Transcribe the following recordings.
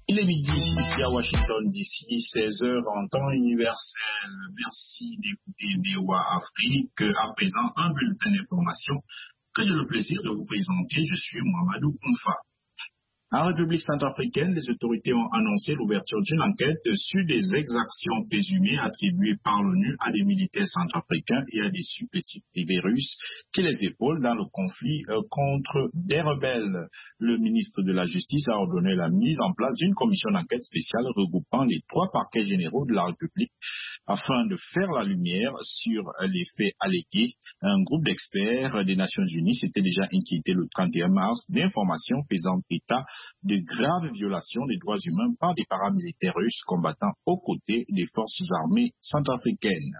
Il est midi ici à Washington DC, 16h en temps universel. Merci d'écouter VOA Afrique. À présent, un bulletin d'information que j'ai le plaisir de vous présenter. Je suis Mohamedou Oumfa. En République centrafricaine, les autorités ont annoncé l'ouverture d'une enquête sur des exactions présumées attribuées par l'ONU à des militaires centrafricains et à des supplétifs privés russes qui les épaulent dans le conflit contre des rebelles. Le ministre de la Justice a ordonné la mise en place d'une commission d'enquête spéciale regroupant les 3 parquets généraux de la République afin de faire la lumière sur les faits allégués. Un groupe d'experts des Nations Unies s'était déjà inquiété le 31 mars d'informations faisant état de graves violations des droits humains par des paramilitaires russes combattant aux côtés des forces armées centrafricaines.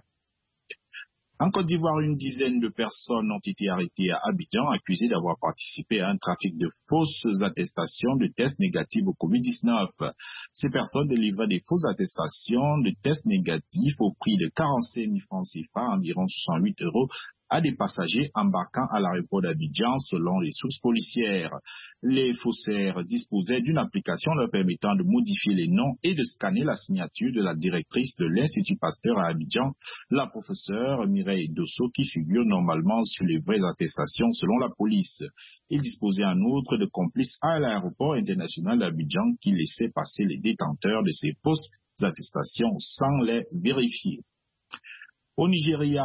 En Côte d'Ivoire, une dizaine de personnes ont été arrêtées à Abidjan, accusées d'avoir participé à un trafic de fausses attestations de tests négatifs au Covid-19. Ces personnes délivraient des fausses attestations de tests négatifs au prix de 45 000 francs CFA, environ 68 €, à des passagers embarquant à l'aéroport d'Abidjan, selon les sources policières. Les faussaires disposaient d'une application leur permettant de modifier les noms et de scanner la signature de la directrice de l'Institut Pasteur à Abidjan, la professeure Mireille Dosso, qui figure normalement sur les vraies attestations selon la police. Ils disposaient en outre de complices à l'aéroport international d'Abidjan qui laissaient passer les détenteurs de ces fausses attestations sans les vérifier. Au Nigeria,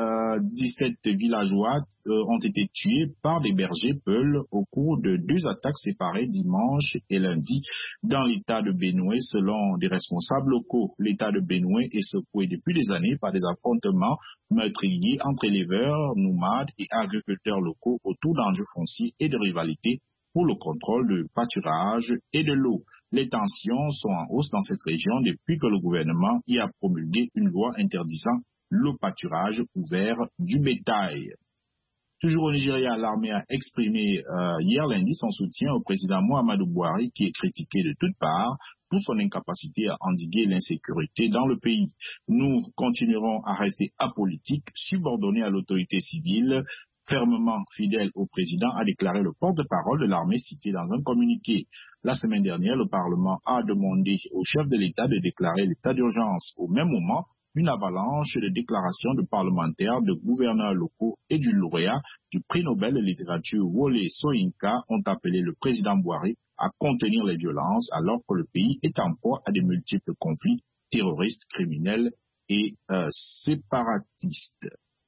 17 villageois ont été tués par des bergers peuls au cours de 2 attaques séparées dimanche et lundi dans l'état de Benue, selon des responsables locaux. L'état de Benue est secoué depuis des années par des affrontements meurtriers entre éleveurs, nomades et agriculteurs locaux autour d'enjeux fonciers et de rivalités pour le contrôle du pâturage et de l'eau. Les tensions sont en hausse dans cette région depuis que le gouvernement y a promulgué une loi interdisant le pâturage ouvert du bétail. Toujours au Nigeria, l'armée a exprimé hier lundi son soutien au président Muhammadu Buhari, qui est critiqué de toutes parts pour son incapacité à endiguer l'insécurité dans le pays. Nous continuerons à rester apolitiques, subordonnés à l'autorité civile, fermement fidèle au président, a déclaré le porte-parole de l'armée cité dans un communiqué. La semaine dernière, le Parlement a demandé au chef de l'État de déclarer l'état d'urgence. Au même moment, une avalanche de déclarations de parlementaires, de gouverneurs locaux et du lauréat du prix Nobel de littérature Wole Soyinka ont appelé le président Buhari à contenir les violences alors que le pays est en proie à de multiples conflits terroristes, criminels et séparatistes.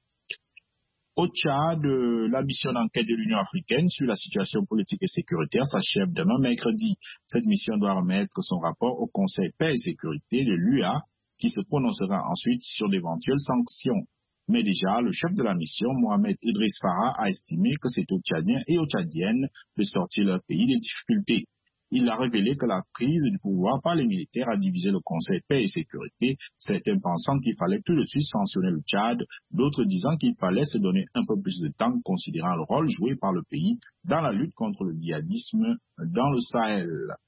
Au Tchad, la mission d'enquête de l'Union africaine sur la situation politique et sécuritaire s'achève demain mercredi. Cette mission doit remettre son rapport au Conseil paix et sécurité de l'UA, qui se prononcera ensuite sur d'éventuelles sanctions. Mais déjà, le chef de la mission, Mohamed Idriss Farah, a estimé que c'est aux Tchadiens et aux Tchadiennes de sortir leur pays des difficultés. Il a révélé que la prise du pouvoir par les militaires a divisé le Conseil paix et sécurité, certains pensant qu'il fallait tout de suite sanctionner le Tchad, d'autres disant qu'il fallait se donner un peu plus de temps, considérant le rôle joué par le pays dans la lutte contre le djihadisme dans le Sahel.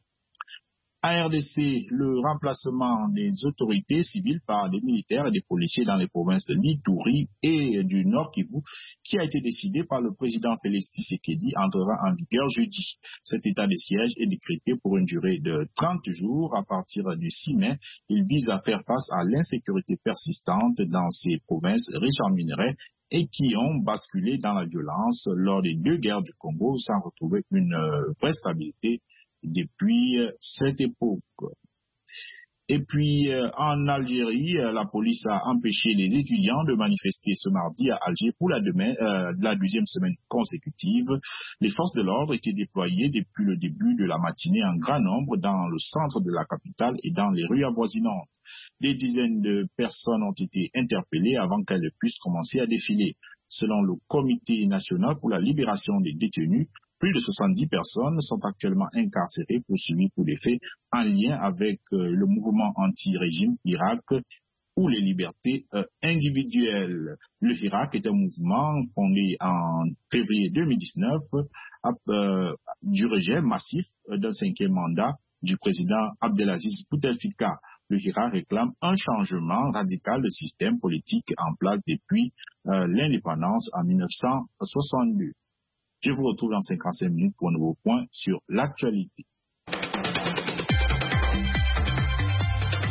À RDC, le remplacement des autorités civiles par des militaires et des policiers dans les provinces de l'Ituri et du Nord Kivu, qui a été décidé par le président Félix Tshisekedi, entrera en vigueur jeudi. Cet état de siège est décrété pour une durée de 30 jours à partir du 6 mai. Il vise à faire face à l'insécurité persistante dans ces provinces riches en minerais et qui ont basculé dans la violence lors des 2 guerres du Congo sans retrouver une vraie stabilité depuis cette époque. Et puis, en Algérie, la police a empêché les étudiants de manifester ce mardi à Alger pour la 2e semaine consécutive. Les forces de l'ordre étaient déployées depuis le début de la matinée en grand nombre dans le centre de la capitale et dans les rues avoisinantes. Des dizaines de personnes ont été interpellées avant qu'elles puissent commencer à défiler. Selon le Comité national pour la libération des détenus, plus de 70 personnes sont actuellement incarcérées poursuivies pour des faits en lien avec le mouvement anti-régime Irak ou les libertés individuelles. Le Irak est un mouvement fondé en février 2019 du rejet massif d'un 5e mandat du président Abdelaziz Bouteflika. Le Irak réclame un changement radical de système politique en place depuis l'indépendance en 1962. Je vous retrouve dans 55 minutes pour un nouveau point sur l'actualité.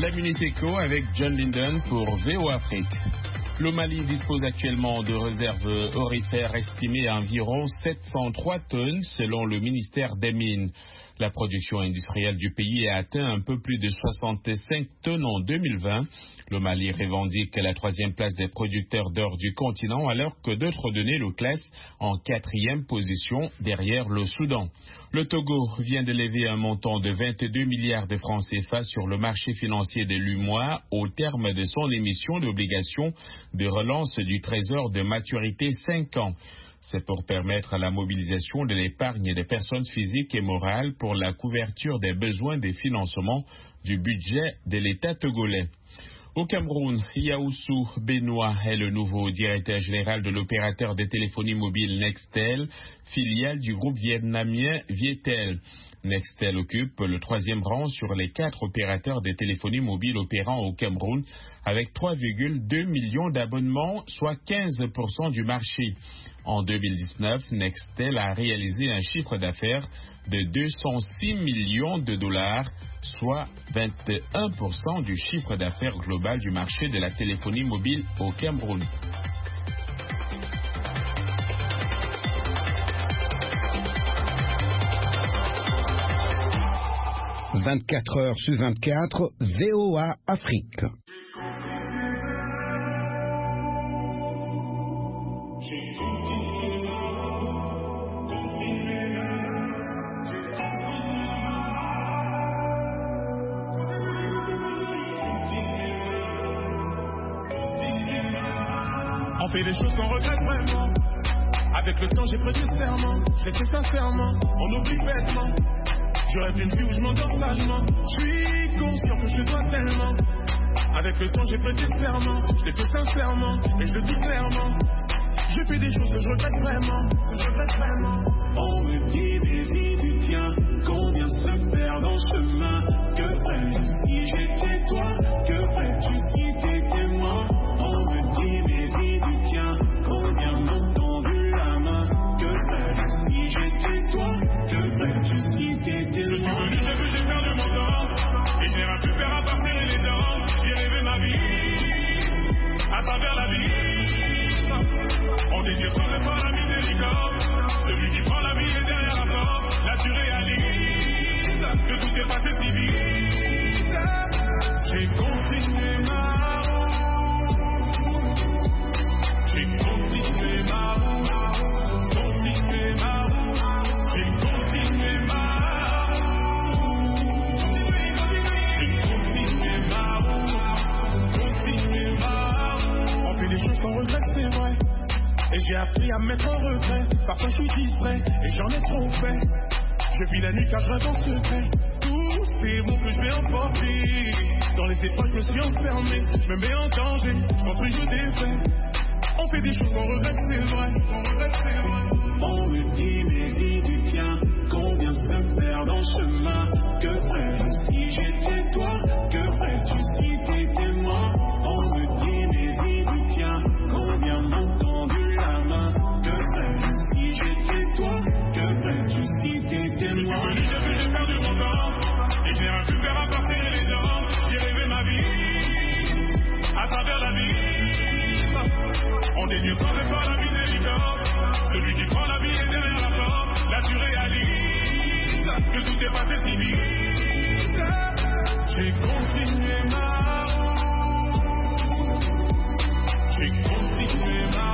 La Minute Éco avec John Linden pour VOA Afrique. Le Mali dispose actuellement de réserves aurifères estimées à environ 703 tonnes selon le ministère des Mines. La production industrielle du pays a atteint un peu plus de 65 tonnes en 2020. Le Mali revendique la 3e place des producteurs d'or du continent alors que d'autres données le classent en 4e position derrière le Soudan. Le Togo vient de lever un montant de 22 milliards de francs CFA sur le marché financier de l'UMOA au terme de son émission d'obligations de relance du Trésor de maturité 5 ans. C'est pour permettre la mobilisation de l'épargne des personnes physiques et morales pour la couverture des besoins de financement du budget de l'État togolais. Au Cameroun, Yaoussou Benoît est le nouveau directeur général de l'opérateur de téléphonie mobile Nextel, filiale du groupe vietnamien Vietel. Nextel occupe le 3e rang sur les 4 opérateurs de téléphonie mobile opérant au Cameroun avec 3,2 millions d'abonnements, soit 15% du marché. En 2019, Nextel a réalisé un chiffre d'affaires de 206 millions de dollars, soit 21% du chiffre d'affaires global du marché de la téléphonie mobile au Cameroun. « 24 heures sur 24, VOA Afrique. On fait des choses qu'on regrette vraiment. Avec le temps j'ai pris du serment. Je l'ai fait sincèrement, on oublie bêtement. Je rêve d'une vie où je m'endors sagement. Je suis conscient que je te dois tellement. Avec le temps j'ai pris du serment. Je l'ai fait sincèrement, et je le dis clairement. J'ai fait des choses que je regrette vraiment. On me dit vas-y du tien, qu'on vient se faire dans le chemin. Que ferais-je si j'étais toi? Que ferais-tu si t'étais moi? On me dit vas-y du tien, qu'on vient me tendre la main. Que ferais-je si j'étais toi? Que ferais-tu si t'étais moi? Je suis venu, j'ai vu, j'ai perdu mon temps. Et j'ai rien pu faire à part serrer les dents. J'ai rêvé ma vie, à travers la vie. On désire sans effort la miséricorde. Celui qui prend la vie est derrière la porte. Là tu réalises que tout est passé si vite. J'ai continué ma route. J'ai continué ma route. Continué ma route. J'ai continué ma route. J'ai continué ma route. Continué ma route. On fait des choses qu'on regrette, c'est vrai. Et j'ai appris à me mettre en retrait. Parfois je suis distrait et j'en ai trop fait. Je vis la nuit car je rêve en secret. Tous ces mots que je vais emporter. Dans les épreuves je me suis enfermé. Je me mets en danger, je construis, je défais. On fait des choses qu'on regrette, c'est vrai. On me dit mais du tien, qu'on vient se faire dans le chemin. Que ferais-je si j'étais toi? Que ferais-tu si t'étais moi? On me dit mais du tien, qu'on vient m'entendre la main. Que ferais-je si j'étais toi? Que ferais-tu si t'étais moi? Je suis venu, j'ai vu, j'ai perdu mon temps. Et j'ai rien pu faire à part serrer les dents. J'ai rêvé ma vie, à travers la vie. On désire sans effort la miséricorde. Celui qui prend la vie est derrière la porte. Là tu réalises que tout est passé si vite. J'ai continué ma route. J'ai continué ma route.